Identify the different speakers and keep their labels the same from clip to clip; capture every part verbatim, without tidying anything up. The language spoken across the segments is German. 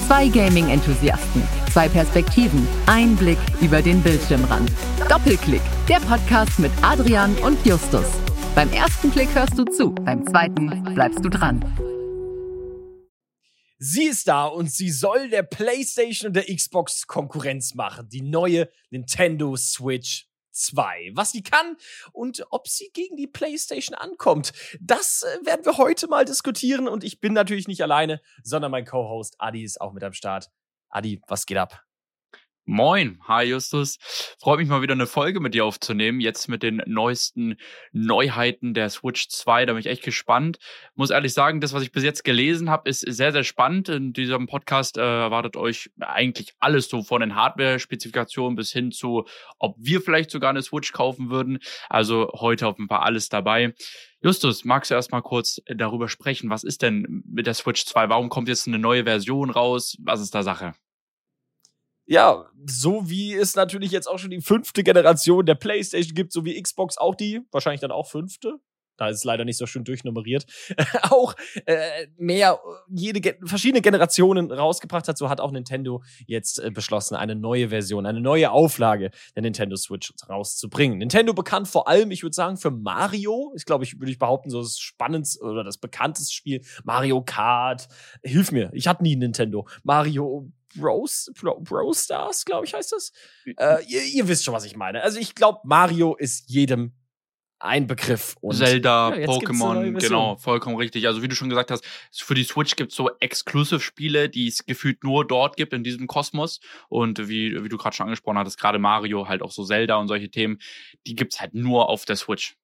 Speaker 1: Zwei Gaming-Enthusiasten, zwei Perspektiven, ein Blick über den Bildschirmrand. Doppelklick, der Podcast mit Adrian und Justus. Beim ersten Klick hörst du zu, beim zweiten bleibst du dran.
Speaker 2: Sie ist da und sie soll der PlayStation und der Xbox Konkurrenz machen. Die neue Nintendo Switch zwei. Was sie kann und ob sie gegen die PlayStation ankommt, das äh, werden wir heute mal diskutieren. Und ich bin natürlich nicht alleine, sondern mein Co-Host Adi ist auch mit am Start. Adi, was geht ab?
Speaker 3: Moin, hi Justus. Freut mich mal wieder eine Folge mit dir aufzunehmen, jetzt mit den neuesten Neuheiten der Switch zwei, da bin ich echt gespannt. Muss ehrlich sagen, das, was ich bis jetzt gelesen habe, ist sehr, sehr spannend. In diesem Podcast äh, erwartet euch eigentlich alles so von den Hardware-Spezifikationen bis hin zu, ob wir vielleicht sogar eine Switch kaufen würden. Also heute auf ein paar alles dabei. Justus, magst du erst mal kurz darüber sprechen? Was ist denn mit der Switch zwei? Warum kommt jetzt eine neue Version raus? Was ist da Sache?
Speaker 2: Ja, so wie es natürlich jetzt auch schon die fünfte Generation der PlayStation gibt, so wie Xbox auch die, wahrscheinlich dann auch fünfte. Da ist es leider nicht so schön durchnummeriert. auch äh, mehr, jede Ge- verschiedene Generationen rausgebracht hat, so hat auch Nintendo jetzt äh, beschlossen, eine neue Version, eine neue Auflage der Nintendo Switch rauszubringen. Nintendo bekannt vor allem, ich würde sagen, für Mario. Ich glaube, ich würde ich behaupten, so das spannendste oder das bekannteste Spiel. Mario Kart. Hilf mir, ich hatte nie Nintendo. Mario Bros, Bro, Bro Stars, glaube ich, heißt das. Äh, ihr, ihr wisst schon, was ich meine. Also ich glaube, Mario ist jedem ein Begriff. Und
Speaker 3: Zelda,
Speaker 2: ja,
Speaker 3: Pokémon, genau, vollkommen richtig. Also wie du schon gesagt hast, für die Switch gibt es so Exclusive-Spiele, die es gefühlt nur dort gibt, in diesem Kosmos. Und wie, wie du gerade schon angesprochen hattest, gerade Mario, halt auch so Zelda und solche Themen, die gibt's halt nur auf der Switch.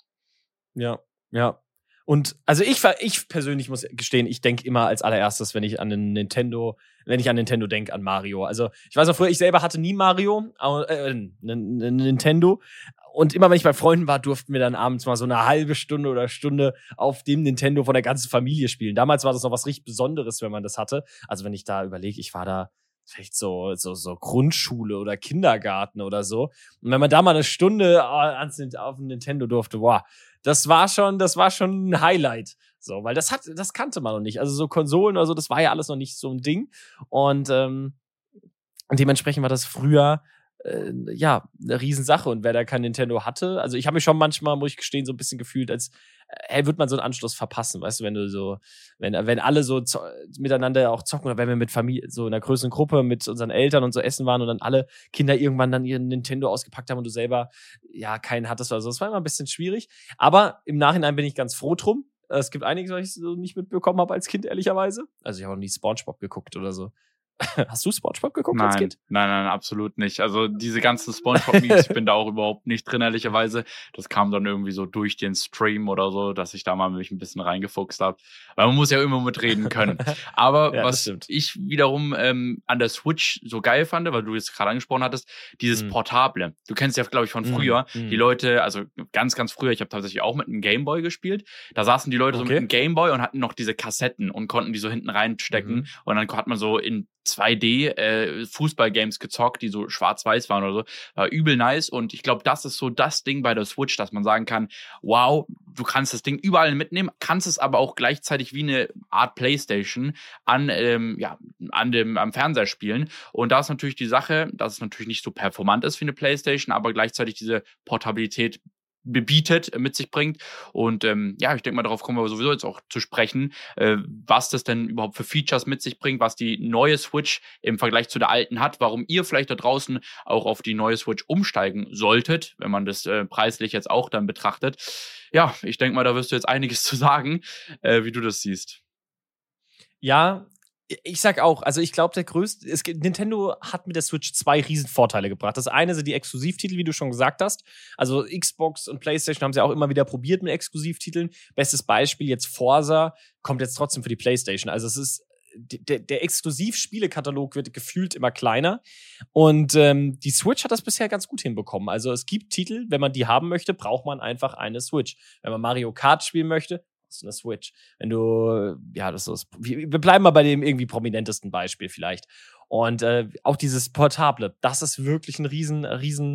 Speaker 2: Ja, ja. Und also ich, ich persönlich muss gestehen, ich denke immer als allererstes, wenn ich an den Nintendo, wenn ich an Nintendo denke, an Mario. Also ich weiß noch früher, ich selber hatte nie Mario, äh, n- n- Nintendo. Und immer wenn ich bei Freunden war, durften wir dann abends mal so eine halbe Stunde oder Stunde auf dem Nintendo von der ganzen Familie spielen. Damals war das noch was richtig Besonderes, wenn man das hatte. Also wenn ich da überlege, ich war da vielleicht so, so, so Grundschule oder Kindergarten oder so. Und wenn man da mal eine Stunde ans, auf dem Nintendo durfte, wow, das war schon, das war schon ein Highlight. So, weil das hat, das kannte man noch nicht. Also so Konsolen oder so, das war ja alles noch nicht so ein Ding. Und, ähm, und dementsprechend war das früher äh, ja, eine Riesensache. Und wer da kein Nintendo hatte, also ich habe mich schon manchmal, muss ich gestehen, so ein bisschen gefühlt, als hey, wird man so einen Anschluss verpassen, weißt du, wenn du so, wenn, wenn alle so zo- miteinander auch zocken oder wenn wir mit Familie, so in einer größeren Gruppe mit unseren Eltern und so essen waren und dann alle Kinder irgendwann dann ihren Nintendo ausgepackt haben und du selber, ja, keinen hattest oder so. Das war immer ein bisschen schwierig. Aber im Nachhinein bin ich ganz froh drum. Es gibt einiges, was ich so nicht mitbekommen habe als Kind, ehrlicherweise. Also ich habe auch nie SpongeBob geguckt oder so. Hast du SpongeBob geguckt
Speaker 3: Nein,
Speaker 2: als Kind?
Speaker 3: nein, nein, absolut nicht. Also diese ganzen SpongeBob-Memes, ich bin da auch überhaupt nicht drin, ehrlicherweise. Das kam dann irgendwie so durch den Stream oder so, dass ich da mal mich ein bisschen reingefuchst habe. Weil man muss ja immer mitreden können. Aber
Speaker 2: Ja, das
Speaker 3: was
Speaker 2: stimmt.
Speaker 3: ich wiederum ähm, an der Switch so geil fand, weil du jetzt gerade angesprochen hattest, dieses
Speaker 2: Mhm.
Speaker 3: Portable. Du kennst ja, glaube ich, von
Speaker 2: Mhm.
Speaker 3: früher.
Speaker 2: Mhm.
Speaker 3: Die Leute, also ganz, ganz früher, ich habe tatsächlich auch mit einem Gameboy gespielt. Da saßen die Leute so
Speaker 2: Okay.
Speaker 3: mit einem Gameboy und hatten noch diese Kassetten und konnten die so hinten reinstecken.
Speaker 2: Mhm.
Speaker 3: Und dann hat man so in zwei D äh, Fußballgames gezockt, die so schwarz-weiß waren oder so. War übel nice. Und ich glaube, das ist so das Ding bei der Switch, dass man sagen kann, wow, du kannst das Ding überall mitnehmen, kannst es aber auch gleichzeitig wie eine Art Playstation an, ähm, ja, an dem, am Fernseher spielen. Und da ist natürlich die Sache, dass es natürlich nicht so performant ist wie eine Playstation, aber gleichzeitig diese Portabilität bebietet, mit sich bringt. Und ähm, ja, ich denke mal, darauf kommen wir sowieso jetzt auch zu sprechen, äh, was das denn überhaupt für Features mit sich bringt, was die neue Switch im Vergleich zu der alten hat, warum ihr vielleicht da draußen auch auf die neue Switch umsteigen solltet, wenn man das äh, preislich jetzt auch dann betrachtet. Ja, ich denke mal, da wirst du jetzt einiges zu sagen, äh, wie du das siehst.
Speaker 2: Ja, ich sag auch, also ich glaube, der größte, es gibt, Nintendo hat mit der Switch zwei riesen Vorteile gebracht. Das eine sind die Exklusivtitel, wie du schon gesagt hast. Also Xbox und PlayStation haben sie auch immer wieder probiert mit Exklusivtiteln. Bestes Beispiel jetzt Forza kommt jetzt trotzdem für die PlayStation. Also es ist der, der Exklusivspielekatalog wird gefühlt immer kleiner. Und ähm, die Switch hat das bisher ganz gut hinbekommen. Also es gibt Titel, wenn man die haben möchte, braucht man einfach eine Switch. Wenn man Mario Kart spielen möchte, hast du eine Switch. Wenn du, ja, das ist, wir bleiben mal bei dem irgendwie prominentesten Beispiel vielleicht. Und äh, auch dieses Portable, das ist wirklich ein riesen, riesen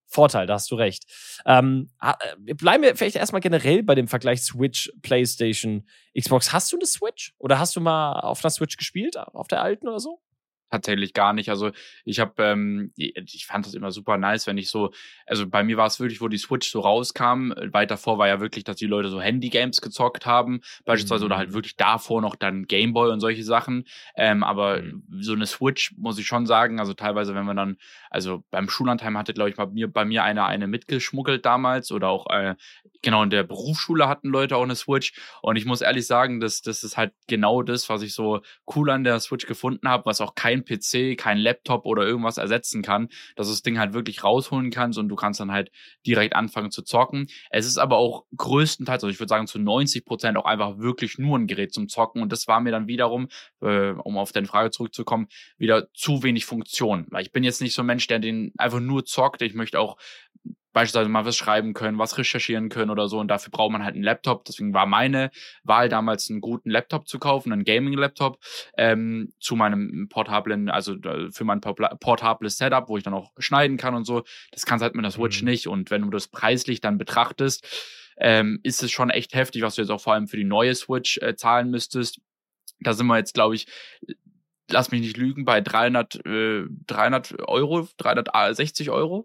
Speaker 2: Vorteil, da hast du recht. Ähm, bleiben wir vielleicht erstmal generell bei dem Vergleich Switch, PlayStation, Xbox. Hast du eine Switch? Oder hast du mal auf einer Switch gespielt? Auf der alten oder so?
Speaker 3: Tatsächlich gar nicht. Also ich habe, ähm, ich fand das immer super nice, wenn ich so, also bei mir war es wirklich, wo die Switch so rauskam, weit davor war ja wirklich, dass die Leute so Handy-Games gezockt haben, beispielsweise, mhm. oder halt wirklich davor noch dann Gameboy und solche Sachen. Ähm, aber mhm. so eine Switch, muss ich schon sagen, also teilweise, wenn man dann, also beim Schullandheim hatte, glaube ich, bei mir, bei mir einer eine mitgeschmuggelt damals oder auch, äh, genau, in der Berufsschule hatten Leute auch eine Switch. Und ich muss ehrlich sagen, dass das ist halt genau das, was ich so cool an der Switch gefunden habe, was auch kein P C, kein Laptop oder irgendwas ersetzen kann, dass du das Ding halt wirklich rausholen kannst und du kannst dann halt direkt anfangen zu zocken. Es ist aber auch größtenteils, also ich würde sagen zu neunzig Prozent auch einfach wirklich nur ein Gerät zum Zocken und das war mir dann wiederum, äh, um auf deine Frage zurückzukommen, wieder zu wenig Funktion. Weil ich bin jetzt nicht so ein Mensch, der den einfach nur zockt. Ich möchte auch beispielsweise mal was schreiben können, was recherchieren können oder so und dafür braucht man halt einen Laptop. Deswegen war meine Wahl damals, einen guten Laptop zu kaufen, einen Gaming-Laptop ähm, zu meinem portablen, also für mein portables Setup, wo ich dann auch schneiden kann und so. Das kannst halt mit der Switch mhm. nicht und wenn du das preislich dann betrachtest, ähm, ist es schon echt heftig, was du jetzt auch vor allem für die neue Switch äh, zahlen müsstest. Da sind wir jetzt, glaube ich, lass mich nicht lügen, bei dreihundert, äh, dreihundert Euro, dreihundertsechzig Euro.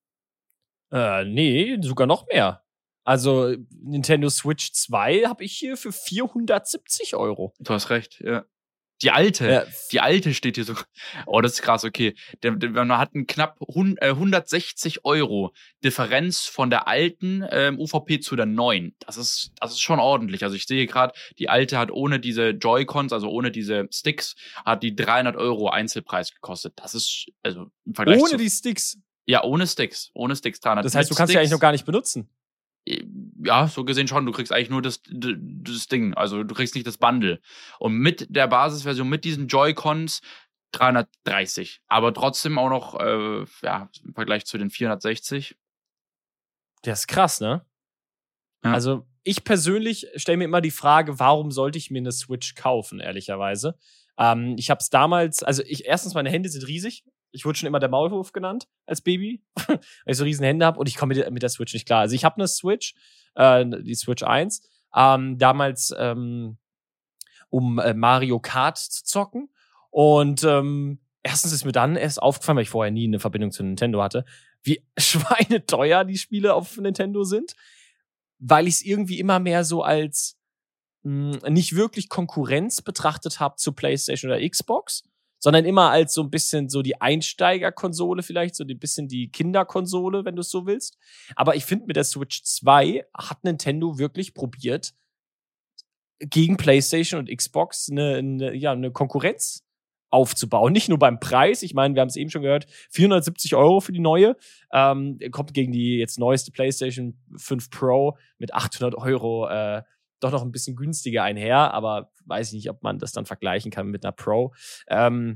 Speaker 2: Äh, nee, sogar noch mehr. Also Nintendo Switch zwei habe ich hier für vierhundertsiebzig Euro.
Speaker 3: Du hast recht, ja. Die alte, ja. die alte steht hier so. Oh, das ist krass, okay. Der, der, man hat einen knapp hundertsechzig Euro Differenz von der alten ähm, U V P zu der neuen. Das ist, das ist schon ordentlich. Also ich sehe gerade, die alte hat ohne diese Joy-Cons, also ohne diese Sticks, hat die dreihundert Euro Einzelpreis gekostet. Das ist, also im Vergleich
Speaker 2: ohne
Speaker 3: zu,
Speaker 2: die Sticks?
Speaker 3: Ja, ohne Sticks. Ohne Sticks dreihundert.
Speaker 2: Das heißt, du kannst Sticks, die eigentlich noch gar nicht benutzen.
Speaker 3: Ja, so gesehen schon. Du kriegst eigentlich nur das, das Ding. Also du kriegst nicht das Bundle. Und mit der Basisversion, mit diesen Joy-Cons dreihundertdreißig. Aber trotzdem auch noch, äh, ja, im Vergleich zu den vierhundertsechzig.
Speaker 2: Das ist krass, ne? Ja. Also ich persönlich stelle mir immer die Frage, warum sollte ich mir eine Switch kaufen, ehrlicherweise. Ähm, ich habe es damals, also ich erstens, meine Hände sind riesig. Ich wurde schon immer der Maulwurf genannt als Baby, weil ich so riesen Hände habe und ich komme mit, mit der Switch nicht klar. Also ich habe eine Switch, äh, die Switch eins, ähm, damals ähm, um äh, Mario Kart zu zocken. Und ähm, erstens ist mir dann erst aufgefallen, weil ich vorher nie eine Verbindung zu Nintendo hatte, wie schweineteuer die Spiele auf Nintendo sind, weil ich es irgendwie immer mehr so als mh, nicht wirklich Konkurrenz betrachtet habe zu PlayStation oder Xbox, sondern immer als so ein bisschen so die Einsteigerkonsole vielleicht, so ein bisschen die Kinderkonsole, wenn du es so willst. Aber ich finde, mit der Switch zwei hat Nintendo wirklich probiert, gegen PlayStation und Xbox eine, eine, ja, eine Konkurrenz aufzubauen. Nicht nur beim Preis, ich meine, wir haben es eben schon gehört, vierhundertsiebzig Euro für die neue, ähm, kommt gegen die jetzt neueste PlayStation fünf Pro mit achthundert Euro äh, doch noch ein bisschen günstiger einher, aber weiß ich nicht, ob man das dann vergleichen kann mit einer Pro. Ähm,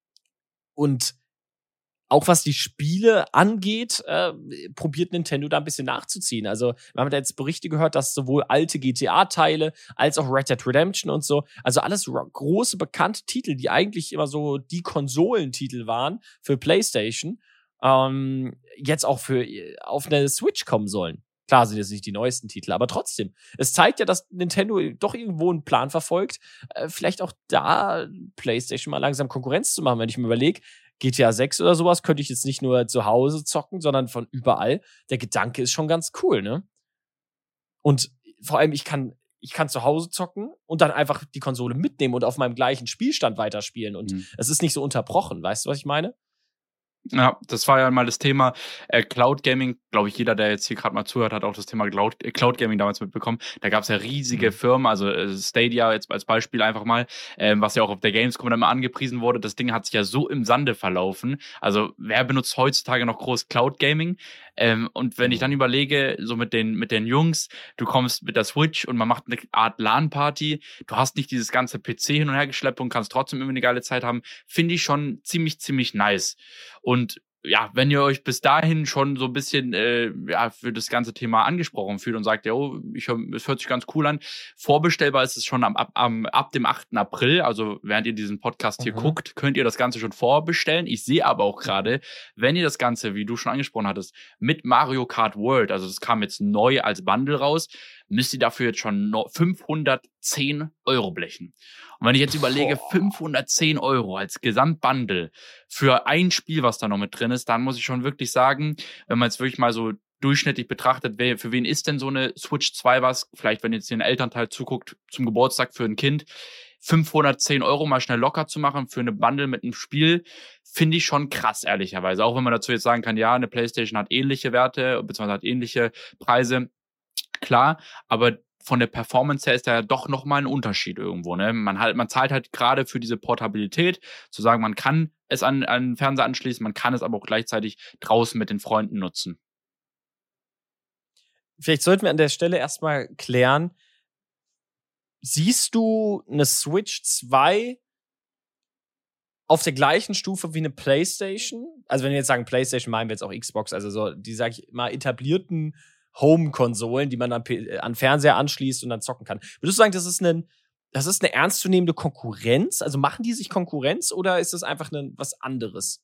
Speaker 2: und auch was die Spiele angeht, äh, probiert Nintendo da ein bisschen nachzuziehen. Also wir haben da jetzt Berichte gehört, dass sowohl alte G T A-Teile als auch Red Dead Redemption und so, also alles große, bekannte Titel, die eigentlich immer so die Konsolentitel waren für PlayStation, ähm, jetzt auch für auf eine Switch kommen sollen. Klar sind jetzt nicht die neuesten Titel, aber trotzdem. Es zeigt ja, dass Nintendo doch irgendwo einen Plan verfolgt, äh, vielleicht auch da PlayStation mal langsam Konkurrenz zu machen. Wenn ich mir überlege, G T A sechs oder sowas könnte ich jetzt nicht nur zu Hause zocken, sondern von überall. Der Gedanke ist schon ganz cool, ne? Und vor allem, ich kann, ich kann zu Hause zocken und dann einfach die Konsole mitnehmen und auf meinem gleichen Spielstand weiterspielen. Und mhm. es ist nicht so unterbrochen. Weißt du, was ich meine?
Speaker 3: Ja, das war ja mal das Thema äh, Cloud Gaming. Glaube ich, jeder, der jetzt hier gerade mal zuhört, hat auch das Thema Cloud, äh, Cloud Gaming damals mitbekommen. Da gab es ja riesige mhm. Firmen, also äh, Stadia jetzt als Beispiel einfach mal, ähm, was ja auch auf der Gamescom dann mal angepriesen wurde. Das Ding hat sich ja so im Sande verlaufen. Also wer benutzt heutzutage noch groß Cloud Gaming? Ähm, und wenn ich dann überlege, so mit den mit den Jungs, du kommst mit der Switch und man macht eine Art LAN-Party, du hast nicht dieses ganze P C hin und her geschleppt und kannst trotzdem irgendwie eine geile Zeit haben, finde ich schon ziemlich, ziemlich nice. Und ja, wenn ihr euch bis dahin schon so ein bisschen äh, ja, für das ganze Thema angesprochen fühlt und sagt, ja, oh, ich, es hört sich ganz cool an, vorbestellbar ist es schon am, ab, am, ab dem achten April, also während ihr diesen Podcast hier mhm. guckt, könnt ihr das Ganze schon vorbestellen. Ich sehe aber auch gerade, wenn ihr das Ganze, wie du schon angesprochen hattest, mit Mario Kart World, also das kam jetzt neu als Bundle raus, müsst ihr dafür jetzt schon fünfhundertzehn Euro blechen. Und wenn ich jetzt überlege, Boah. fünfhundertzehn Euro als Gesamtbundle für ein Spiel, was da noch mit drin ist, dann muss ich schon wirklich sagen, wenn man jetzt wirklich mal so durchschnittlich betrachtet, wer, für wen ist denn so eine Switch zwei was? Vielleicht, wenn jetzt hier ein Elternteil zuguckt, zum Geburtstag für ein Kind, fünfhundertzehn Euro mal schnell locker zu machen für eine Bundle mit einem Spiel, finde ich schon krass, ehrlicherweise. Auch wenn man dazu jetzt sagen kann, ja, eine PlayStation hat ähnliche Werte, beziehungsweise hat ähnliche Preise. Klar, aber von der Performance her ist da ja doch nochmal ein Unterschied irgendwo. Ne? Man, halt, man zahlt halt gerade für diese Portabilität, zu sagen, man kann es an, an den Fernseher anschließen, man kann es aber auch gleichzeitig draußen mit den Freunden nutzen.
Speaker 2: Vielleicht sollten wir an der Stelle erstmal klären, siehst du eine Switch zwei auf der gleichen Stufe wie eine PlayStation? Also wenn wir jetzt sagen PlayStation, meinen wir jetzt auch Xbox, also so die, sag ich mal, etablierten Home-Konsolen, die man an, an Fernseher anschließt und dann zocken kann. Würdest du sagen, das ist, ein, das ist eine ernstzunehmende Konkurrenz? Also machen die sich Konkurrenz oder ist das einfach ein, was anderes?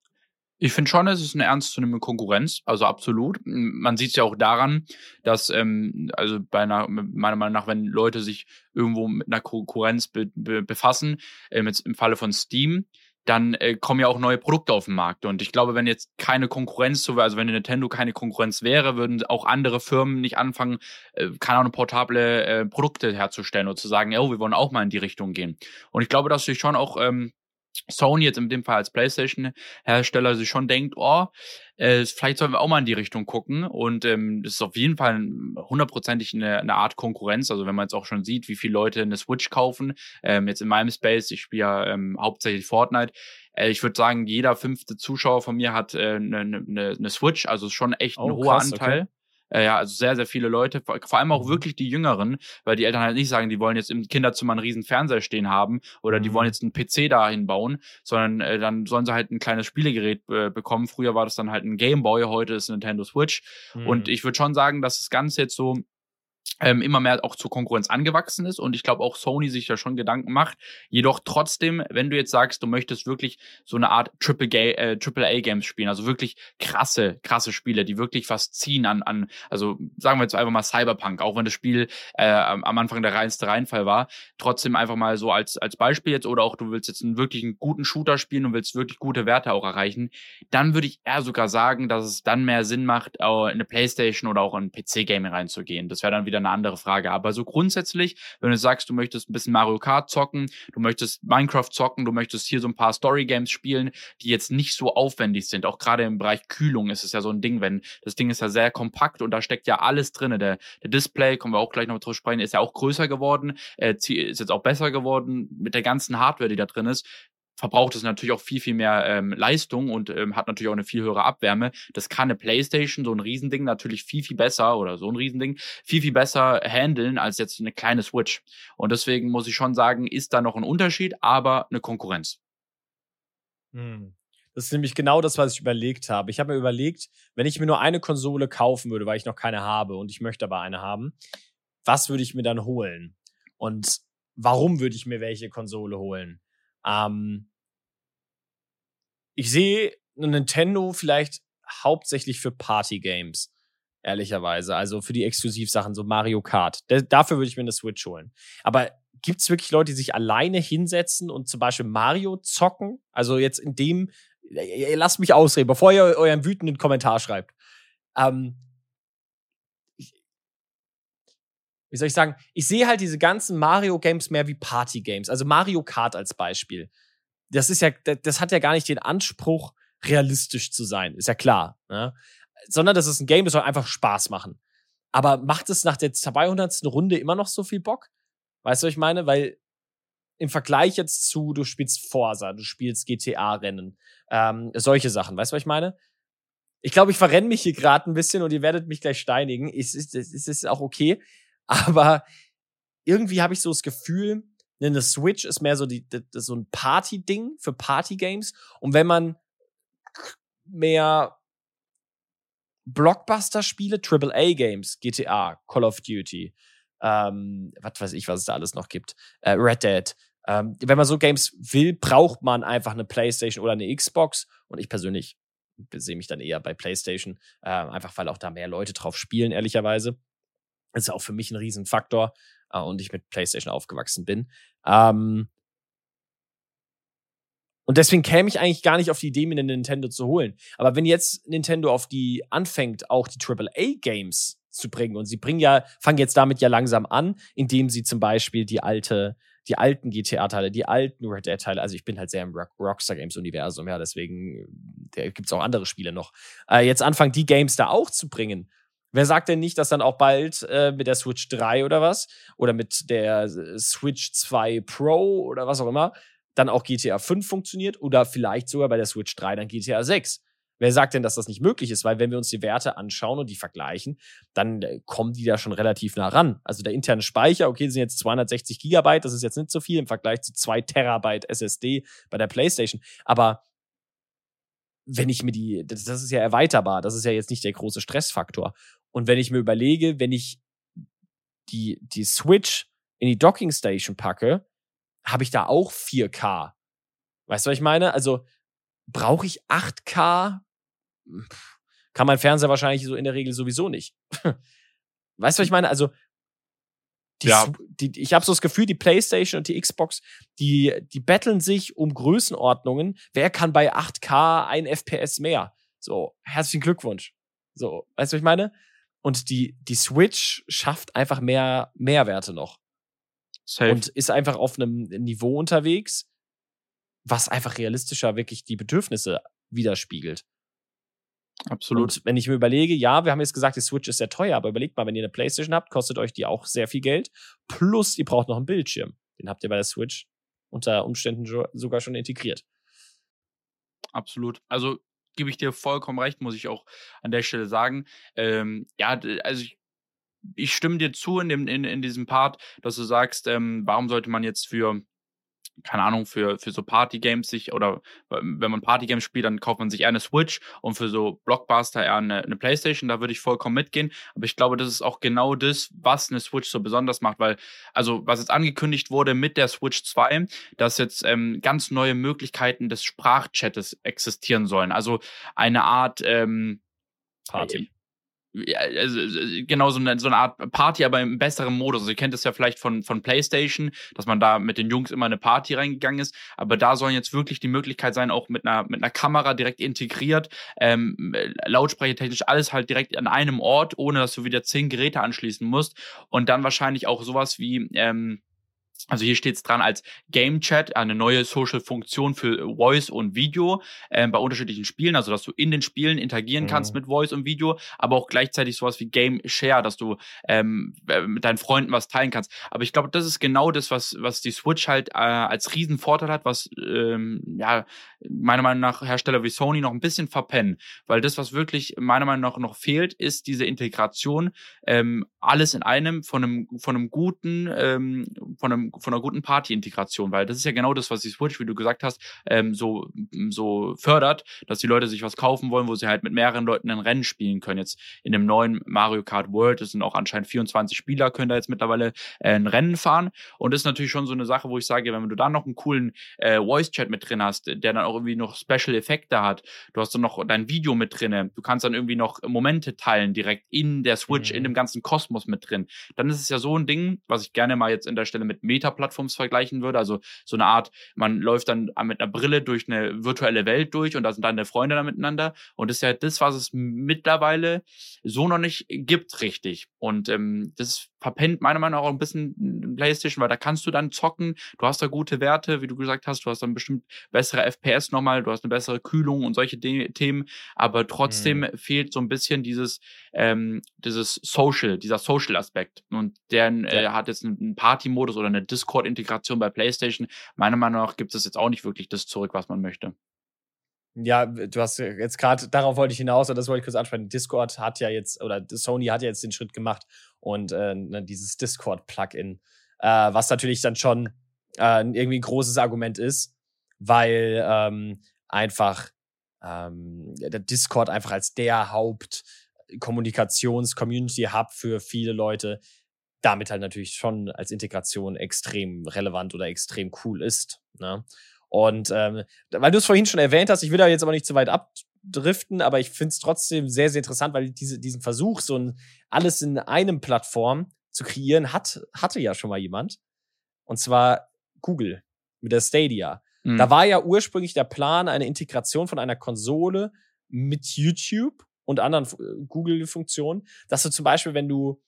Speaker 3: Ich finde schon, es ist eine ernstzunehmende Konkurrenz, also absolut. Man sieht es ja auch daran, dass, ähm, also bei einer, meiner Meinung nach, wenn Leute sich irgendwo mit einer Konkurrenz be- be- befassen, ähm, jetzt im Falle von Steam, dann äh, kommen ja auch neue Produkte auf den Markt. Und ich glaube, wenn jetzt keine Konkurrenz so wäre, also wenn Nintendo keine Konkurrenz wäre, würden auch andere Firmen nicht anfangen, äh, keine Ahnung, portable äh, Produkte herzustellen oder zu sagen, oh, wir wollen auch mal in die Richtung gehen. Und ich glaube, dass sich schon auch ähm, Sony jetzt in dem Fall als PlayStation-Hersteller sich schon denkt, oh, äh, vielleicht sollen wir auch mal in die Richtung gucken. Und ähm, das ist auf jeden Fall hundertprozentig eine, eine Art Konkurrenz. Also wenn man jetzt auch schon sieht, wie viele Leute eine Switch kaufen, ähm, jetzt in meinem Space, ich spiele ja ähm, hauptsächlich Fortnite, äh, ich würde sagen, jeder fünfte Zuschauer von mir hat eine äh, ne, ne, ne Switch, also schon echt ein oh, hoher krass, Anteil. Okay. Äh, ja, also sehr, sehr viele Leute, vor, vor allem auch wirklich die Jüngeren, weil die Eltern halt nicht sagen, die wollen jetzt im Kinderzimmer einen riesen Fernseher stehen haben oder mhm. die wollen jetzt einen P C dahin bauen, sondern äh, dann sollen sie halt ein kleines Spielegerät äh, bekommen. Früher war das dann halt ein Game Boy, heute ist Nintendo Switch. Mhm. Und ich würde schon sagen, dass das Ganze jetzt so Ähm, immer mehr auch zur Konkurrenz angewachsen ist und ich glaube auch Sony sich da schon Gedanken macht. Jedoch trotzdem, wenn du jetzt sagst, du möchtest wirklich so eine Art Triple A Games spielen, also wirklich krasse, krasse Spiele, die wirklich was ziehen an, an, also sagen wir jetzt einfach mal Cyberpunk, auch wenn das Spiel äh, am Anfang der reinste Reinfall war, trotzdem einfach mal so als als Beispiel jetzt oder auch du willst jetzt einen wirklich einen guten Shooter spielen und willst wirklich gute Werte auch erreichen, dann würde ich eher sogar sagen, dass es dann mehr Sinn macht, in eine PlayStation oder auch in ein P C-Gaming reinzugehen. Das wäre dann wieder eine andere Frage. Aber so grundsätzlich, wenn du sagst, du möchtest ein bisschen Mario Kart zocken, du möchtest Minecraft zocken, du möchtest hier so ein paar Story-Games spielen, die jetzt nicht so aufwendig sind. Auch gerade im Bereich Kühlung ist es ja so ein Ding, wenn das Ding ist ja sehr kompakt und da steckt ja alles drin. Der, der Display, kommen wir auch gleich noch drüber sprechen, ist ja auch größer geworden, äh, ist jetzt auch besser geworden mit der ganzen Hardware, die da drin ist. Verbraucht es natürlich auch viel, viel mehr ähm, Leistung und ähm, hat natürlich auch eine viel höhere Abwärme. Das kann eine PlayStation, so ein Riesending, natürlich viel, viel besser oder so ein Riesending, viel, viel besser handeln als jetzt eine kleine Switch. Und deswegen muss ich schon sagen, ist da noch ein Unterschied, aber eine Konkurrenz.
Speaker 2: Hm. Das ist nämlich genau das, was ich überlegt habe. Ich habe mir überlegt, wenn ich mir nur eine Konsole kaufen würde, weil ich noch keine habe und ich möchte aber eine haben, was würde ich mir dann holen? Und warum würde ich mir welche Konsole holen? Ähm, ich sehe Nintendo vielleicht hauptsächlich für Party-Games, ehrlicherweise. Also für die Exklusivsachen, so Mario Kart. D- dafür würde ich mir eine Switch holen. Aber gibt es wirklich Leute, die sich alleine hinsetzen und zum Beispiel Mario zocken? Also jetzt in dem, lasst mich ausreden, bevor ihr euren wütenden Kommentar schreibt. Ähm, Wie soll ich sagen? Ich sehe halt diese ganzen Mario-Games mehr wie Party-Games. Also Mario Kart als Beispiel. Das ist ja, das hat ja gar nicht den Anspruch, realistisch zu sein. Ist ja klar. Ne? Sondern das ist ein Game, das soll einfach Spaß machen. Aber macht es nach der zweihundertsten Runde immer noch so viel Bock? Weißt du, was ich meine? Weil im Vergleich jetzt zu, du spielst Forza, du spielst G T A-Rennen, ähm, solche Sachen. Weißt du, was ich meine? Ich glaube, ich verrenne mich hier gerade ein bisschen und ihr werdet mich gleich steinigen. Es ist, es ist auch okay. Aber irgendwie habe ich so das Gefühl, eine Switch ist mehr so, die, die, so ein Party-Ding für Party-Games. Und wenn man mehr Blockbuster-Spiele, Triple A Games, G T A, Call of Duty, ähm, was weiß ich, was es da alles noch gibt, äh, Red Dead. Ähm, wenn man so Games will, braucht man einfach eine PlayStation oder eine Xbox. Und ich persönlich sehe mich dann eher bei PlayStation, äh, einfach weil auch da mehr Leute drauf spielen, ehrlicherweise. Das ist auch für mich ein Riesenfaktor äh, und ich mit PlayStation aufgewachsen bin. Ähm, und deswegen käme ich eigentlich gar nicht auf die Idee, mir eine Nintendo zu holen. Aber wenn jetzt Nintendo auf die anfängt, auch die Triple A Games zu bringen, und sie bringen ja, fangen jetzt damit ja langsam an, indem sie zum Beispiel die alte, die alten G T A-Teile, die alten Red Dead-Teile, also ich bin halt sehr im Rock Rockstar Games-Universum, ja, deswegen gibt es auch andere Spiele noch. Äh, jetzt anfangen, die Games da auch zu bringen. Wer sagt denn nicht, dass dann auch bald äh, mit der Switch drei oder was, oder mit der Switch zwei Pro oder was auch immer, dann auch G T A fünf funktioniert oder vielleicht sogar bei der Switch drei dann G T A sechs. Wer sagt denn, dass das nicht möglich ist? Weil wenn wir uns die Werte anschauen und die vergleichen, dann äh, kommen die da schon relativ nah ran. Also der interne Speicher, okay, das sind jetzt zweihundertsechzig Gigabyte, das ist jetzt nicht so viel im Vergleich zu zwei Terabyte S S D bei der PlayStation. Aber wenn ich mir die, das, das ist ja erweiterbar, das ist ja jetzt nicht der große Stressfaktor. Und wenn ich mir überlege, wenn ich die, die Switch in die Docking Station packe, habe ich da auch vier K. Weißt du, was ich meine? Also brauche ich acht K? Kann mein Fernseher wahrscheinlich so in der Regel sowieso nicht. Weißt du, was ich meine? Also die,
Speaker 3: Ja.
Speaker 2: die, ich habe so das Gefühl, die PlayStation und die Xbox, die, die betteln sich um Größenordnungen. Wer kann bei acht K ein F P S mehr? So, herzlichen Glückwunsch. So, weißt du, was ich meine? Und die, die Switch schafft einfach mehr Mehrwerte noch.
Speaker 3: Safe.
Speaker 2: Und ist einfach auf einem Niveau unterwegs, was einfach realistischer wirklich die Bedürfnisse widerspiegelt.
Speaker 3: Absolut.
Speaker 2: Und wenn ich mir überlege, ja, wir haben jetzt gesagt, die Switch ist sehr teuer, aber überlegt mal, wenn ihr eine PlayStation habt, kostet euch die auch sehr viel Geld. Plus, ihr braucht noch einen Bildschirm. Den habt ihr bei der Switch unter Umständen jo- sogar schon integriert.
Speaker 3: Absolut. Also gebe ich dir vollkommen recht, muss ich auch an der Stelle sagen. Ähm, ja, d- also ich, ich stimme dir zu in, dem, in, in diesem Part, dass du sagst, ähm, warum sollte man jetzt für, keine Ahnung, für, für so Party-Games sich, oder wenn man Party-Games spielt, dann kauft man sich eher eine Switch und für so Blockbuster eher eine, eine Playstation, da würde ich vollkommen mitgehen. Aber ich glaube, das ist auch genau das, was eine Switch so besonders macht, weil, also was jetzt angekündigt wurde mit der Switch zwei, dass jetzt ähm, ganz neue Möglichkeiten des Sprachchattes existieren sollen. Also eine Art ähm,
Speaker 2: Party.
Speaker 3: Ja, also, genau, so eine, so eine Art Party, aber im besseren Modus. Also ihr kennt es ja vielleicht von, von PlayStation, dass man da mit den Jungs immer in eine Party reingegangen ist, aber da sollen jetzt wirklich die Möglichkeit sein, auch mit einer, mit einer Kamera direkt integriert, ähm, lautsprechertechnisch alles halt direkt an einem Ort, ohne dass du wieder zehn Geräte anschließen musst, und dann wahrscheinlich auch sowas wie, ähm, also hier steht es dran als Game Chat, eine neue Social-Funktion für Voice und Video äh, bei unterschiedlichen Spielen, also dass du in den Spielen interagieren
Speaker 2: Mhm.
Speaker 3: kannst mit Voice und Video, aber auch gleichzeitig sowas wie Game Share, dass du ähm, mit deinen Freunden was teilen kannst. Aber ich glaube, das ist genau das, was was die Switch halt äh, als Riesenvorteil hat, was ähm, ja meiner Meinung nach Hersteller wie Sony noch ein bisschen verpennen, weil das, was wirklich meiner Meinung nach noch fehlt, ist diese Integration, ähm, alles in einem, von einem von einem guten ähm, von einem von einer guten Party-Integration, weil das ist ja genau das, was die Switch, wie du gesagt hast, ähm, so so fördert, dass die Leute sich was kaufen wollen, wo sie halt mit mehreren Leuten ein Rennen spielen können. Jetzt in dem neuen Mario Kart World, das sind auch anscheinend vierundzwanzig Spieler, können da jetzt mittlerweile äh, ein Rennen fahren, und das ist natürlich schon so eine Sache, wo ich sage, wenn du da noch einen coolen äh, Voice-Chat mit drin hast, der dann auch irgendwie noch Special-Effekte hat, du hast dann noch dein Video mit drin, du kannst dann irgendwie noch Momente teilen direkt in der Switch,
Speaker 2: Mhm.
Speaker 3: in dem ganzen Kosmos mit drin, dann ist es ja so ein Ding, was ich gerne mal jetzt an der Stelle mit Meta-Plattforms vergleichen würde, also so eine Art, man läuft dann mit einer Brille durch eine virtuelle Welt durch und da sind deine Freunde da miteinander, und das ist ja das, was es mittlerweile so noch nicht gibt, richtig. Und ähm, das verpennt meiner Meinung nach auch ein bisschen PlayStation, weil da kannst du dann zocken, du hast da gute Werte, wie du gesagt hast, du hast dann bestimmt bessere F P S nochmal, du hast eine bessere Kühlung und solche De- Themen, aber trotzdem
Speaker 2: Mhm.
Speaker 3: fehlt so ein bisschen dieses ähm, dieses Social, dieser Social-Aspekt, und der äh,
Speaker 2: Ja.
Speaker 3: hat jetzt einen Party-Modus oder eine Discord-Integration bei PlayStation. Meiner Meinung nach gibt es jetzt auch nicht wirklich das zurück, was man möchte.
Speaker 2: Ja, du hast jetzt gerade, darauf wollte ich hinaus, und das wollte ich kurz ansprechen. Discord hat ja jetzt, oder Sony hat ja jetzt den Schritt gemacht und äh, ne, dieses Discord-Plugin, äh, was natürlich dann schon äh, irgendwie ein großes Argument ist, weil ähm, einfach ähm, der Discord einfach als der Hauptkommunikations-Community-Hub für viele Leute damit halt natürlich schon als Integration extrem relevant oder extrem cool ist. Ne? Und ähm, weil du es vorhin schon erwähnt hast, ich will da jetzt aber nicht zu weit abdriften, aber ich finde es trotzdem sehr, sehr interessant, weil diese, diesen Versuch, so ein alles in einem Plattform zu kreieren, hat, hatte ja schon mal jemand. Und zwar Google mit der Stadia. Mhm. Da war ja ursprünglich der Plan, eine Integration von einer Konsole mit YouTube und anderen Google-Funktionen, dass du zum Beispiel, wenn du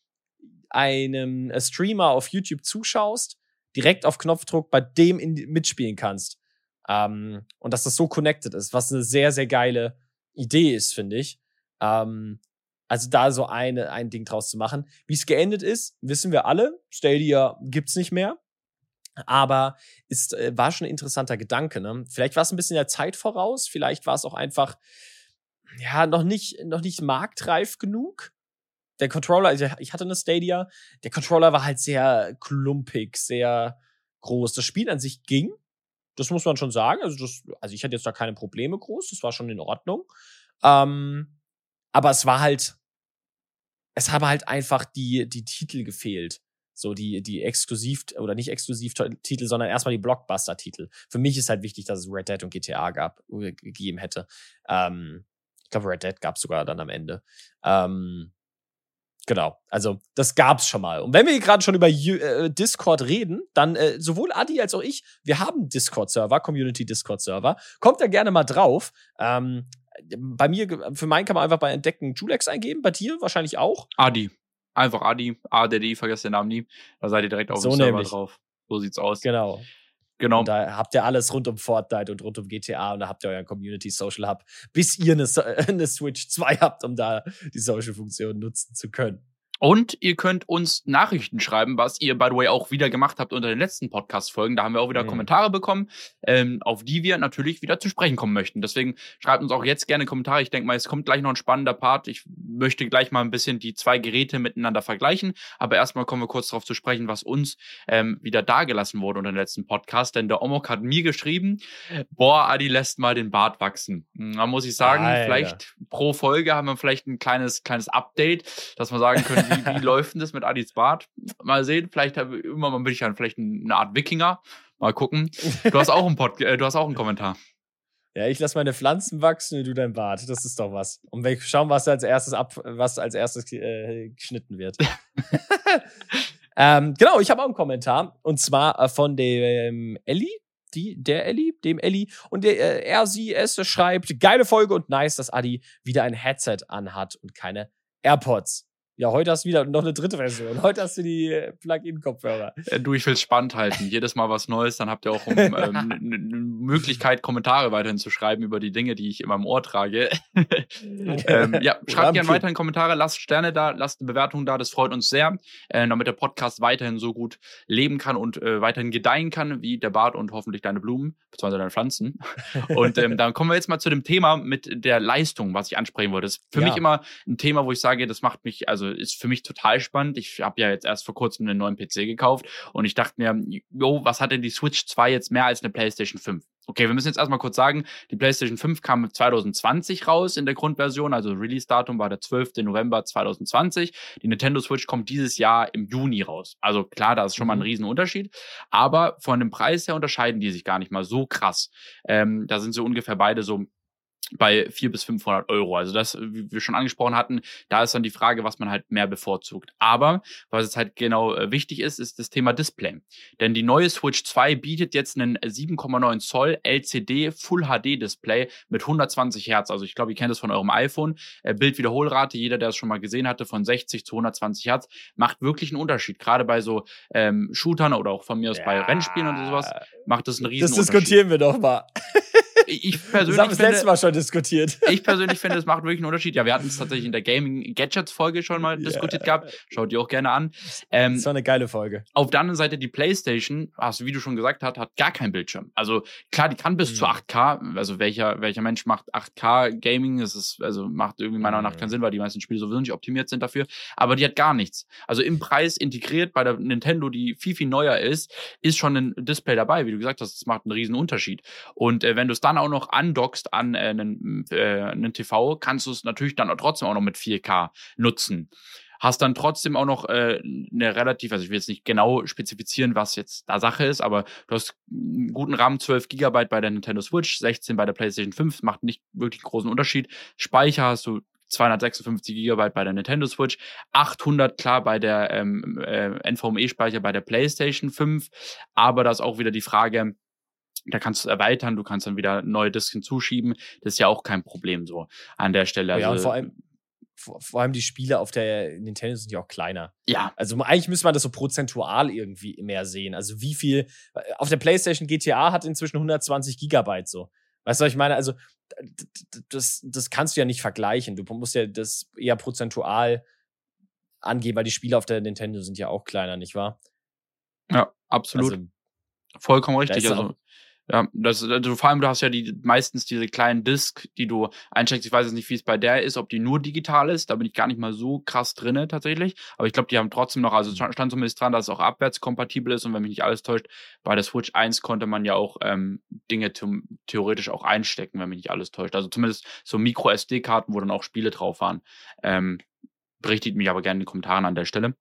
Speaker 2: einem Streamer auf YouTube zuschaust, direkt auf Knopfdruck bei dem in, mitspielen kannst. Ähm, und dass das so connected ist, was eine sehr, sehr geile Idee ist, finde ich. Ähm, also da so eine, ein Ding draus zu machen. Wie es geendet ist, wissen wir alle. Stadia gibt's nicht mehr. Aber es äh, war schon ein interessanter Gedanke. Ne? Vielleicht war es ein bisschen der Zeit voraus. Vielleicht war es auch einfach ja noch nicht, noch nicht marktreif genug. Der Controller, also ich hatte eine Stadia, der Controller war halt sehr klumpig, sehr groß. Das Spiel an sich ging, das muss man schon sagen. Also, das, also ich hatte jetzt da keine Probleme groß, das war schon in Ordnung. Ähm, aber es war halt, es haben halt einfach die, die Titel gefehlt. So die, die exklusiv, oder nicht Exklusivtitel, sondern erstmal die Blockbuster-Titel. Für mich ist halt wichtig, dass es Red Dead und G T A gab, äh, gegeben hätte. Ähm, ich glaube, Red Dead gab es sogar dann am Ende. Ähm, Genau, also das gab's schon mal. Und wenn wir gerade schon über äh, Discord reden, dann äh, sowohl Adi als auch ich, wir haben Discord-Server, Community-Discord-Server. Kommt da gerne mal drauf. Ähm, bei mir, für meinen kann man einfach bei Entdecken Julex eingeben, bei dir wahrscheinlich auch.
Speaker 3: Adi. Einfach Adi, A D D, vergesst den Namen nie. Da seid ihr direkt auf
Speaker 2: so
Speaker 3: dem Server
Speaker 2: nämlich
Speaker 3: drauf. So sieht's aus.
Speaker 2: Genau.
Speaker 3: Genau.
Speaker 2: Und da habt ihr alles rund um Fortnite und rund um G T A und da habt ihr euren Community Social Hub, bis ihr eine, eine Switch zwei habt, um da die Social-Funktion nutzen zu können.
Speaker 3: Und ihr könnt uns Nachrichten schreiben, was ihr, by the way, auch wieder gemacht habt unter den letzten Podcast-Folgen. Da haben wir auch wieder mhm. Kommentare bekommen, ähm, auf die wir natürlich wieder zu sprechen kommen möchten. Deswegen schreibt uns auch jetzt gerne Kommentare. Ich denke mal, es kommt gleich noch ein spannender Part. Ich möchte gleich mal ein bisschen die zwei Geräte miteinander vergleichen. Aber erstmal kommen wir kurz darauf zu sprechen, was uns ähm, wieder dagelassen wurde unter den letzten Podcast. Denn der Omok hat mir geschrieben, boah, Adi lässt mal den Bart wachsen. Da muss ich sagen, Alter. Vielleicht pro Folge haben wir vielleicht ein kleines, kleines Update, dass wir sagen können, Wie, wie läuft denn das mit Adis Bart? Mal sehen, vielleicht immer mal bin ich dann vielleicht eine Art Wikinger. Mal gucken. Du hast auch einen Pod, äh, du hast auch einen Kommentar.
Speaker 2: Ja, ich lasse meine Pflanzen wachsen und du dein Bart. Das ist doch was. Und wir schauen, was als erstes ab, was als erstes äh, geschnitten wird. ähm, genau, ich habe auch einen Kommentar und zwar äh, von dem Elli. Die, der Elli, dem Elli. Und der, äh, er, sie, es schreibt, geile Folge und nice, dass Adi wieder ein Headset anhat und keine AirPods. Ja, heute hast du wieder noch eine dritte Version. Heute hast du die Plug-in-Kopfhörer.
Speaker 3: Äh, du, ich will es spannend halten. Jedes Mal was Neues, dann habt ihr auch eine ähm, ne, ne Möglichkeit, Kommentare weiterhin zu schreiben über die Dinge, die ich immer im Ohr trage. ähm, ja, schreibt gerne weiterhin Kommentare, lasst Sterne da, lasst eine Bewertung da, das freut uns sehr, äh, damit der Podcast weiterhin so gut leben kann und äh, weiterhin gedeihen kann, wie der Bart und hoffentlich deine Blumen, beziehungsweise deine Pflanzen. Und ähm, dann kommen wir jetzt mal zu dem Thema mit der Leistung, was ich ansprechen wollte. Das ist für ja. mich immer ein Thema, wo ich sage, das macht mich, also ist für mich total spannend. Ich habe ja jetzt erst vor kurzem einen neuen P C gekauft und ich dachte mir, jo, was hat denn die Switch zwei jetzt mehr als eine PlayStation fünf? Okay, wir müssen jetzt erstmal kurz sagen, die PlayStation fünf kam zwanzig zwanzig raus in der Grundversion, also Release-Datum war der zwölfter November zwanzig zwanzig. Die Nintendo Switch kommt dieses Jahr im Juni raus. Also klar, da ist schon mal ein Riesenunterschied, aber von dem Preis her unterscheiden die sich gar nicht mal so krass. Ähm, da sind sie ungefähr beide so bei vierhundert bis fünfhundert Euro. Also das, wie wir schon angesprochen hatten, da ist dann die Frage, was man halt mehr bevorzugt. Aber was jetzt halt genau äh, wichtig ist, ist das Thema Display. Denn die neue Switch zwei bietet jetzt einen sieben Komma neun Zoll L C D Full H D Display mit hundertzwanzig Hertz. Also ich glaube, ihr kennt das von eurem iPhone. Äh, Bildwiederholrate, jeder, der es schon mal gesehen hatte, von sechzig zu hundertzwanzig Hertz, macht wirklich einen Unterschied. Gerade bei so ähm, Shootern oder auch von mir aus ja, bei Rennspielen und sowas, macht das einen riesen
Speaker 2: Das
Speaker 3: Unterschied.
Speaker 2: diskutieren wir doch mal.
Speaker 3: Ich persönlich
Speaker 2: das haben wir das letzte Mal schon diskutiert.
Speaker 3: Ich persönlich finde, es macht wirklich einen Unterschied. Ja, wir hatten es tatsächlich in der Gaming-Gadgets-Folge schon mal yeah. diskutiert gehabt. Schaut ihr auch gerne an. Ähm,
Speaker 2: das war eine geile Folge.
Speaker 3: Auf der anderen Seite, die PlayStation, also wie du schon gesagt hast, hat gar keinen Bildschirm. Also klar, die kann bis mhm. zu acht K. Also welcher, welcher Mensch macht acht K Gaming? Das ist, also macht irgendwie meiner Meinung nach keinen Sinn, weil die meisten Spiele sowieso nicht optimiert sind dafür. Aber die hat gar nichts. Also im Preis integriert bei der Nintendo, die viel, viel neuer ist, ist schon ein Display dabei. Wie du gesagt hast, das macht einen riesen Unterschied. Und äh, wenn du es dann dann auch noch andockst an äh, einen, äh, einen T V, kannst du es natürlich dann auch trotzdem auch noch mit vier K nutzen. Hast dann trotzdem auch noch äh, eine relativ, also ich will jetzt nicht genau spezifizieren, was jetzt da Sache ist, aber du hast einen guten RAM, zwölf Gigabyte bei der Nintendo Switch, sechzehn bei der PlayStation fünf, macht nicht wirklich einen großen Unterschied. Speicher hast du zweihundertsechsundfünfzig Gigabyte bei der Nintendo Switch, achthundert klar bei der ähm, äh, NVMe-Speicher bei der PlayStation fünf, aber da ist auch wieder die Frage, da kannst du es erweitern, du kannst dann wieder neue Disks hinzuschieben, das ist ja auch kein Problem so an der Stelle. Also,
Speaker 2: ja, und vor allem Vor, vor allem die Spiele auf der Nintendo sind ja auch kleiner.
Speaker 3: Ja.
Speaker 2: Also eigentlich müsste man das so prozentual irgendwie mehr sehen. Also wie viel, auf der PlayStation G T A hat inzwischen hundertzwanzig Gigabyte so. Weißt du, was ich meine? Also das, das kannst du ja nicht vergleichen. Du musst ja das eher prozentual angeben, weil die Spiele auf der Nintendo sind ja auch kleiner, nicht wahr?
Speaker 3: Ja, absolut.
Speaker 2: Also,
Speaker 3: vollkommen richtig. Also
Speaker 2: auch,
Speaker 3: ja, das, also vor allem, du hast ja die meistens diese kleinen Disc, die du einsteckst. Ich weiß jetzt nicht, wie es bei der ist, ob die nur digital ist. Da bin ich gar nicht mal so krass drinne tatsächlich. Aber ich glaube, die haben trotzdem noch, also stand zumindest dran, dass es auch abwärtskompatibel ist. Und wenn mich nicht alles täuscht, bei der Switch eins konnte man ja auch ähm, Dinge zum, theoretisch auch einstecken, wenn mich nicht alles täuscht. Also zumindest so Micro-S D-Karten, wo dann auch Spiele drauf waren. Ähm, berichtigt mich aber gerne in den Kommentaren an der Stelle.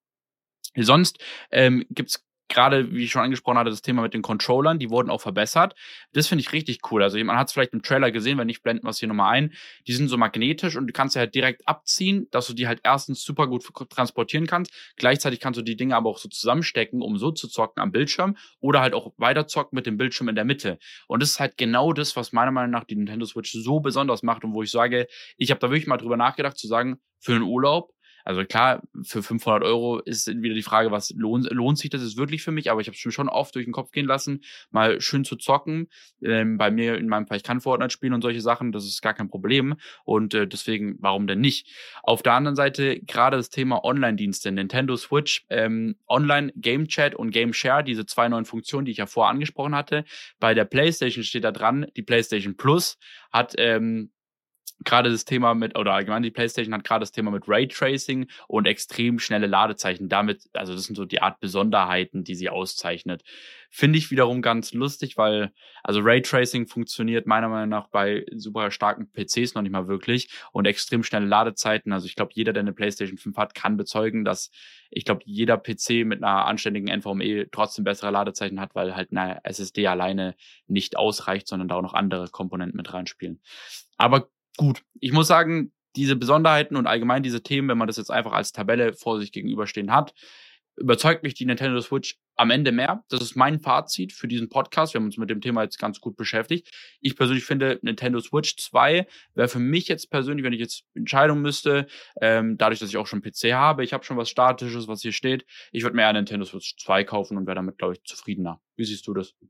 Speaker 3: Sonst ähm, gibt's gerade, wie ich schon angesprochen hatte, das Thema mit den Controllern, die wurden auch verbessert. Das finde ich richtig cool. Also man hat es vielleicht im Trailer gesehen, wenn nicht, blenden wir es hier nochmal ein. Die sind so magnetisch und du kannst sie halt direkt abziehen, dass du die halt erstens super gut transportieren kannst. Gleichzeitig kannst du die Dinge aber auch so zusammenstecken, um so zu zocken am Bildschirm oder halt auch weiter zocken mit dem Bildschirm in der Mitte. Und das ist halt genau das, was meiner Meinung nach die Nintendo Switch so besonders macht und wo ich sage, ich habe da wirklich mal drüber nachgedacht, zu sagen, für einen Urlaub, also klar, für fünfhundert Euro ist wieder die Frage, was lohnt, lohnt sich das jetzt wirklich für mich? Aber ich habe es mir schon oft durch den Kopf gehen lassen, mal schön zu zocken. Ähm, bei mir in meinem Fall, ich kann Fortnite spielen und solche Sachen, das ist gar kein Problem. Und äh, deswegen, warum denn nicht? Auf der anderen Seite gerade das Thema Online-Dienste, Nintendo Switch, ähm, Online Game Chat und Game Share, diese zwei neuen Funktionen, die ich ja vorher angesprochen hatte. Bei der PlayStation steht da dran, die PlayStation Plus hat ähm, gerade das Thema mit, oder allgemein die PlayStation hat gerade das Thema mit Raytracing und extrem schnelle Ladezeichen. Damit, also das sind so die Art Besonderheiten, die sie auszeichnet. Finde ich wiederum ganz lustig, weil, also Raytracing funktioniert meiner Meinung nach bei super starken P Cs noch nicht mal wirklich und extrem schnelle Ladezeiten. Also ich glaube, jeder, der eine PlayStation fünf hat, kann bezeugen, dass ich glaube, jeder P C mit einer anständigen N V M E trotzdem bessere Ladezeiten hat, weil halt eine S S D alleine nicht ausreicht, sondern da auch noch andere Komponenten mit reinspielen. Aber gut, ich muss sagen, diese Besonderheiten und allgemein diese Themen, wenn man das jetzt einfach als Tabelle vor sich gegenüberstehen hat, überzeugt mich die Nintendo Switch am Ende mehr. Das ist mein Fazit für diesen Podcast. Wir haben uns mit dem Thema jetzt ganz gut beschäftigt. Ich persönlich finde, Nintendo Switch zwei wäre für mich jetzt persönlich, wenn ich jetzt entscheiden müsste, ähm, dadurch, dass ich auch schon P C habe, ich habe schon was Statisches, was hier steht, ich würde mir eher Nintendo Switch zwei kaufen und wäre damit, glaube ich, zufriedener. Wie siehst du das?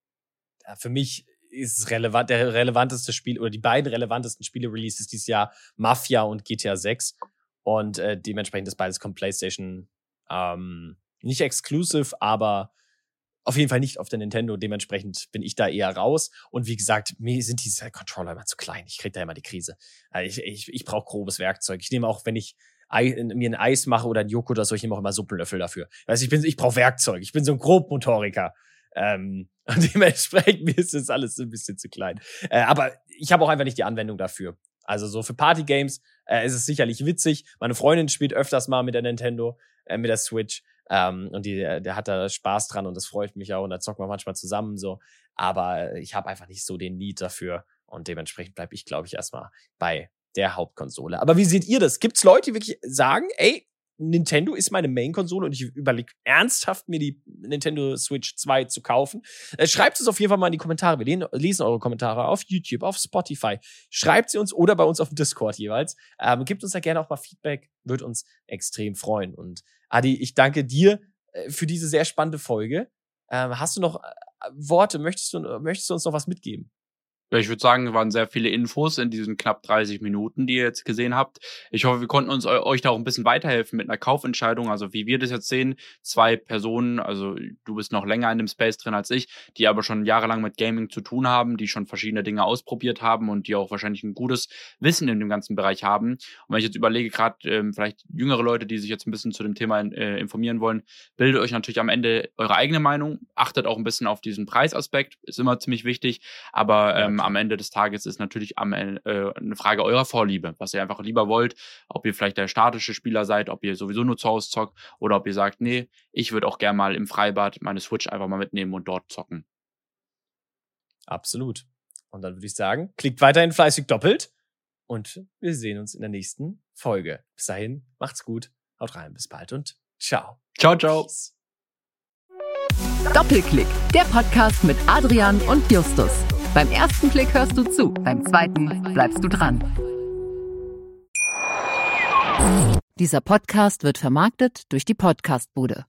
Speaker 2: Ja, für mich ist es relevant, der relevanteste Spiel oder die beiden relevantesten Spiele-Releases dieses Jahr Mafia und G T A sechs und äh, dementsprechend ist beides kommt PlayStation ähm, nicht exclusive, aber auf jeden Fall nicht auf der Nintendo. Dementsprechend bin ich da eher raus. Und wie gesagt, mir sind diese Controller immer zu klein. Ich krieg da immer die Krise. Ich, ich, ich brauche grobes Werkzeug. Ich nehme auch, wenn ich Ei, mir ein Eis mache oder ein Joghurt oder so, ich nehme auch immer Suppenlöffel dafür. Also ich bin, ich brauche Werkzeug. Ich bin so ein Grobmotoriker. Ähm, und dementsprechend mir ist das alles ein bisschen zu klein. Äh, aber ich habe auch einfach nicht die Anwendung dafür. Also so für Partygames äh, ist es sicherlich witzig. Meine Freundin spielt öfters mal mit der Nintendo, äh, mit der Switch. Ähm, und die, der hat da Spaß dran und das freut mich auch. Und da zocken wir manchmal zusammen so. Aber ich habe einfach nicht so den Need dafür. Und dementsprechend bleibe ich, glaube ich, erstmal bei der Hauptkonsole. Aber wie seht ihr das? Gibt's Leute, die wirklich sagen, ey, Nintendo ist meine Main-Konsole und ich überlege ernsthaft, mir die Nintendo Switch zwei zu kaufen. Äh, schreibt es auf jeden Fall mal in die Kommentare. Wir lesen, lesen eure Kommentare auf YouTube, auf Spotify. Schreibt sie uns oder bei uns auf dem Discord jeweils. Ähm, gebt uns da gerne auch mal Feedback. Wird uns extrem freuen. Und Adi, ich danke dir äh, für diese sehr spannende Folge. Ähm, hast du noch äh, Worte? Möchtest du, möchtest du uns noch was mitgeben?
Speaker 3: Ja, ich würde sagen, es waren sehr viele Infos in diesen knapp dreißig Minuten, die ihr jetzt gesehen habt. Ich hoffe, wir konnten uns euch da auch ein bisschen weiterhelfen mit einer Kaufentscheidung. Also wie wir das jetzt sehen, zwei Personen, also du bist noch länger in dem Space drin als ich, die aber schon jahrelang mit Gaming zu tun haben, die schon verschiedene Dinge ausprobiert haben und die auch wahrscheinlich ein gutes Wissen in dem ganzen Bereich haben. Und wenn ich jetzt überlege, gerade ähm, vielleicht jüngere Leute, die sich jetzt ein bisschen zu dem Thema äh, informieren wollen, bildet euch natürlich am Ende eure eigene Meinung, achtet auch ein bisschen auf diesen Preisaspekt, ist immer ziemlich wichtig, aber ähm, am Ende des Tages ist natürlich am Ende, äh, eine Frage eurer Vorliebe, was ihr einfach lieber wollt, ob ihr vielleicht der statische Spieler seid, ob ihr sowieso nur zu Hause zockt oder ob ihr sagt, nee, ich würde auch gerne mal im Freibad meine Switch einfach mal mitnehmen und dort zocken.
Speaker 2: Absolut. Und dann würde ich sagen, klickt weiterhin fleißig doppelt und wir sehen uns in der nächsten Folge. Bis dahin, macht's gut, haut rein, bis bald und ciao.
Speaker 3: Ciao, ciao.
Speaker 2: Peace.
Speaker 1: Doppelklick, der Podcast mit Adrian und Justus. Beim ersten Klick hörst du zu, beim zweiten bleibst du dran. Dieser Podcast wird vermarktet durch die Podcastbude.